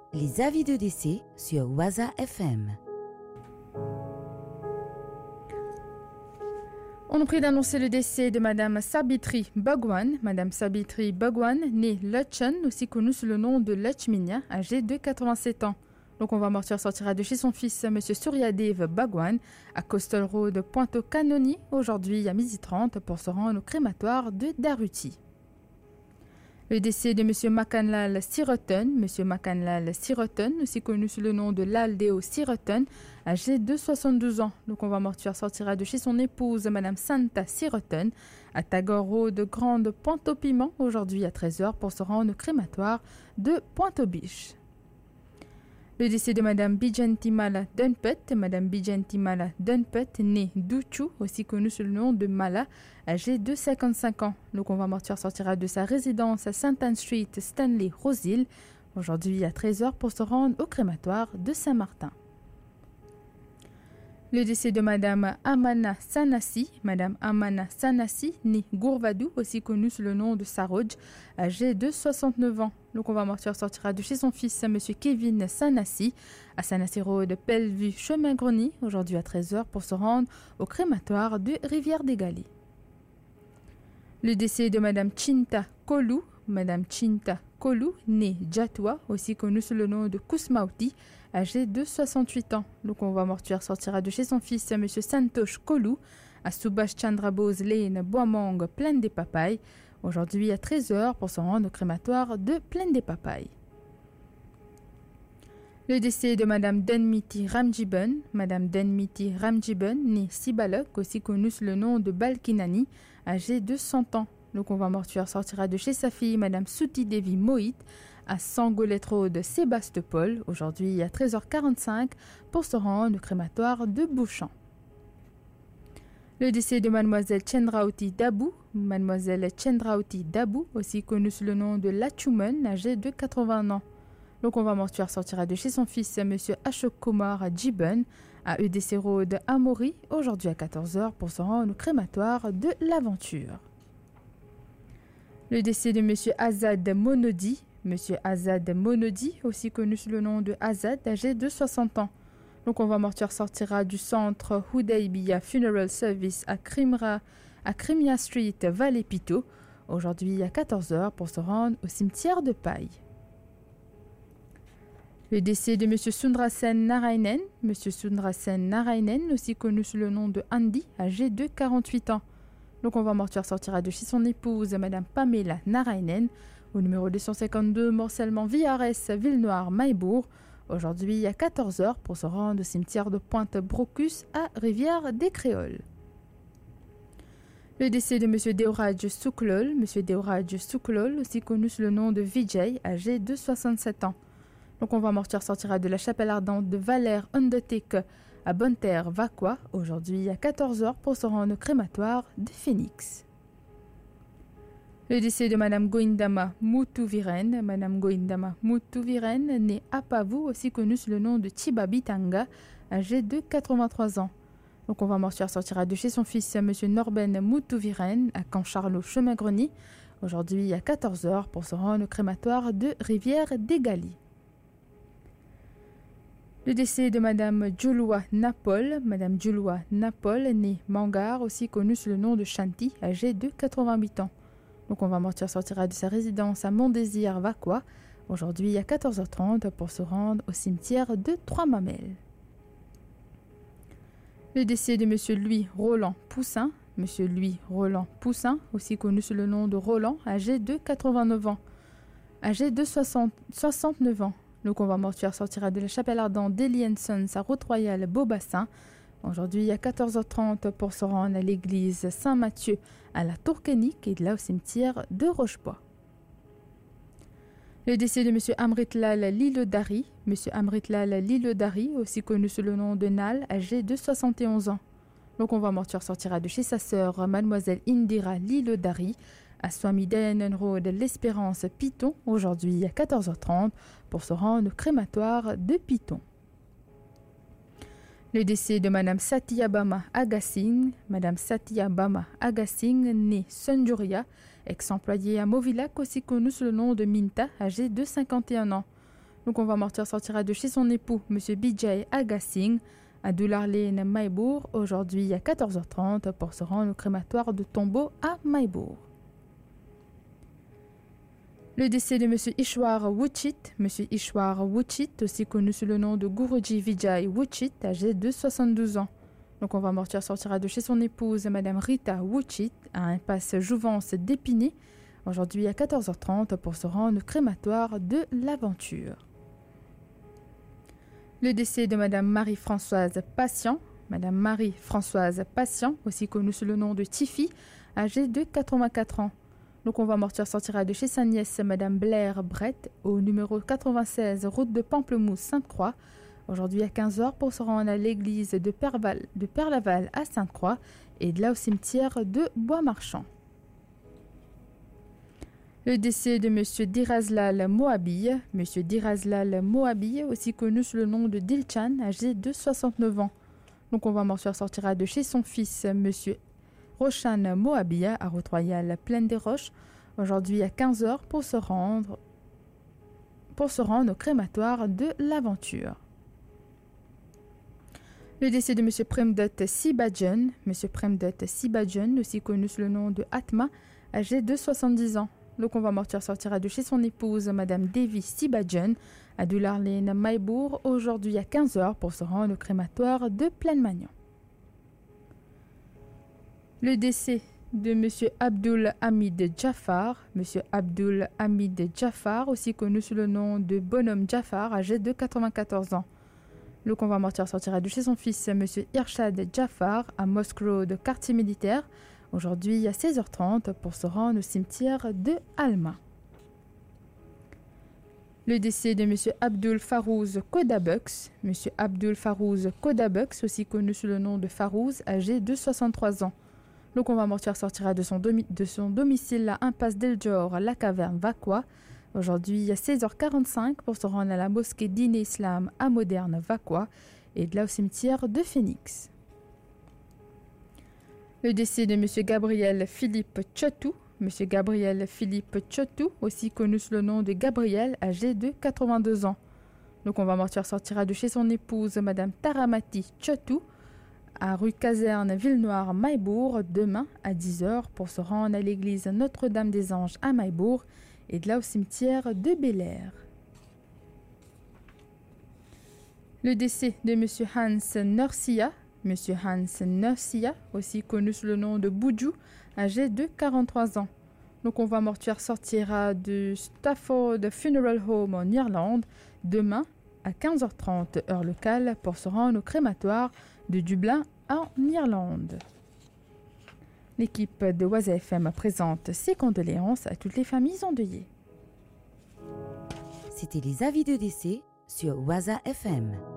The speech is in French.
Les avis de décès sur Waza FM. On nous prie d'annoncer le décès de Madame Sabitri Bhagwan. Madame Sabitri Bhagwan, née Lutchen, aussi connue sous le nom de Lutchminia, âgée de 87 ans. Donc on va mortuaire sortira de chez son fils, M. Suryadev Bhagwan, à Coastal Road, Pointe-aux-Canonies, aujourd'hui à 12h30 pour se rendre au crématoire de Daruti. Le décès de M. Makanlal Siroten, M. Makanlal Siroten, aussi connu sous le nom de Laldeo Siroten, âgé de 62 ans. Donc on va mortuaire sortira de chez son épouse, Mme Santa Siroten, à Tagore Road, Grande Pointe-au-Piment, aujourd'hui à 13h pour se rendre au crématoire de Pointe-aux-Biches. Le décès de Mme Bijentimala Dunpet, Mme Bijentimala Dunpet, née Duchu, aussi connue sous le nom de Mala, âgée de 55 ans. Le convoi mortuaire sortira de sa résidence à St. Anne Street, Stanley, Roseville, aujourd'hui à 13h pour se rendre au crématoire de Saint-Martin. Le décès de Mme Amana Sanasi, née Gourvadou, aussi connue sous le nom de Saroj, âgée de 69 ans. Le convoi mortuaire sortira de chez son fils, M. Kevin Sanasi, à Sanasi Road, Bellevue, Chemin Grony, aujourd'hui à 13h pour se rendre au crématoire de Rivière-des-Galets. Le décès de Mme Chinta Kolou, née Jatwa, aussi connue sous le nom de Kousmauti, âgée de 68 ans. Le convoi mortuaire sortira de chez son fils, M. Santosh Kolou, à Subhash Chandra Bose Lane, Boismang, Plaine des Papayes, aujourd'hui à 13h pour se rendre au crématoire de Plaine des Papayes. Le décès de Mme Denmiti Ramjiban, née Sibalok, aussi connue sous le nom de Balkinani, âgée de 100 ans. Le convoi mortuaire sortira de chez sa fille, Mme Suti Devi Mohit, à Sangolet Road, Sébastopol, aujourd'hui à 13h45 pour se rendre au crématoire de Bouchamp. Le décès de Mademoiselle Chandrauti Dabou, aussi connue sous le nom de Lachuman, âgée de 80 ans. Le convoi mortuaire sortira de chez son fils, M. Ashok Kumar Jiban, à EDC Road, Amaury, aujourd'hui à 14h pour se rendre au crématoire de l'Aventure. Le décès de M. Azad Monodi, aussi connu sous le nom de Azad, âgé de 60 ans. Le convoi mortuaire sortira du centre Hudaybiya Funeral Service à Crimia Street, Valley-Pito, aujourd'hui à 14h pour se rendre au cimetière de Paille. Le décès de M. Sundrasen Narainen, aussi connu sous le nom de Andy, âgé de 48 ans. Le convoi mortuaire sortira de chez son épouse, Mme Pamela Narainen, au numéro 252 Morcellement Villares, Ville-Noire, Maillebourg, aujourd'hui à 14h pour se rendre au cimetière de Pointe-Brocus à Rivière-des-Créoles. Le décès de M. Deoraj Suklol, aussi connu sous le nom de Vijay, âgé de 67 ans. Le convoi mortuaire sortira de la chapelle ardente de Valère Undertake à Bonne-Terre, Vaqua, aujourd'hui à 14h pour se rendre au crématoire de Phoenix. Le décès de Mme Goindama Mutuviren, née Apavu, aussi connue sous le nom de Chibabitanga, âgée de 83 ans. Le convoi mortuaire sortira de chez son fils, M. Norben Mutuviren, à Camp-Charlot, Chemin Grony, aujourd'hui à 14h pour se rendre au crématoire de Rivière-des-Galets. Le décès de Mme Julua Napol, née Mangar, aussi connue sous le nom de Shanti, âgée de 88 ans. Donc on va mortuaire sortira de sa résidence à Montdésir, Vaqua, aujourd'hui à 14h30 pour se rendre au cimetière de Trois-Mamelles. Le décès de M. Louis Roland Poussin, aussi connu sous le nom de Roland, âgé de 69 ans. Âgé de 69 ans. Le convoi mortuaire sortira de la chapelle ardente d'Elienson, sa route royale Beaubassin, aujourd'hui à 14h30 pour se rendre à l'église Saint-Mathieu à la Tourcanique et de là au cimetière de Rochebois. Le décès de M. Amritlal Lilodari, aussi connu sous le nom de Nal, âgé de 71 ans. Le convoi mortuaire sortira de chez sa sœur, Mademoiselle Indira Lilodari, à Swami Dayanand Road, l'Espérance, Piton, aujourd'hui à 14h30 pour se rendre au crématoire de Piton. Le décès de Mme Satyabama Agasingh, née Sunjuria, ex-employée à Movilac, aussi connue sous le nom de Minta, âgée de 51 ans. Le convamorteur sortira de chez son époux, M. Bijay Agassing, à Doularlene, Maïbourg, aujourd'hui à 14h30 pour se rendre au crématoire de Tombeau à Maïbourg. Le décès de M. Ishwar Wuchit, aussi connu sous le nom de Guruji Vijay Wuchit, âgé de 72 ans. Le convamorteur sortira de chez son épouse, Mme Rita Wuchit, à impasse Jouvence d'Épinay, aujourd'hui à 14h30 pour se rendre au crématoire de l'Aventure. Le décès de Mme Marie-Françoise Patient, aussi connue sous le nom de Tiffy, âgée de 84 ans. Le convamorteur sortira de chez sa nièce, Mme Blair Brett, au numéro 96, route de Pamplemousse, Sainte-Croix, aujourd'hui à 15h pour se rendre à l'église de Perlaval à Sainte-Croix et de là au cimetière de Bois-Marchand. Le décès de M. Dirazlal Moabi, aussi connu sous le nom de Dilchan, âgé de 69 ans. Le convamorteur sortira de chez son fils, M. Roshan Moabia, à Route-Royale, Plaine des Roches, aujourd'hui à 15h pour se rendre au crématoire de l'Aventure. Le décès de M. Premdot Sibajan, aussi connu sous le nom de Atma, âgé de 70 ans. Le convamorteur sortira de chez son épouse, Mme Devi Sibajan, à Doularlene, Maïbourg, aujourd'hui à 15h pour se rendre au crématoire de Plaine-Magnan. Le décès de M. Abdul Hamid Jaffar, aussi connu sous le nom de Bonhomme Jaffar, âgé de 94 ans. Le convamorteur sortira de chez son fils, M. Irshad Jaffar, à Mosque Road, quartier militaire, aujourd'hui à 16h30 pour se rendre au cimetière de Alma. Le décès de M. Abdul Farouz Kodabux, aussi connu sous le nom de Farouz, âgé de 63 ans. Le convamorteur sortira de son domicile à Impasse Deljor, la caverne Vakwa, aujourd'hui à 16h45 pour se rendre à la mosquée Din-e Islam à Moderne Vakwa et de là au cimetière de Phoenix. Le décès de M. Gabriel Philippe Chotou, aussi connu sous le nom de Gabriel, âgé de 82 ans. Le convamorteur sortira de chez son épouse, Mme Taramati Chotou, à rue Caserne, Villenoire, Maïbourg, demain à 10h pour se rendre à l'église Notre-Dame-des-Anges à Maïbourg et de là au cimetière de Bel-Air. Le décès de M. Hans Nursia, aussi connu sous le nom de Boudjou, âgé de 43 ans. Le convamorteur sortira de Stafford Funeral Home en Irlande demain à 15h30 heure locale pour se rendre au crématoire de Dublin en Irlande. L'équipe de Waza FM présente ses condoléances à toutes les familles endeuillées. C'était les avis de décès sur Waza FM.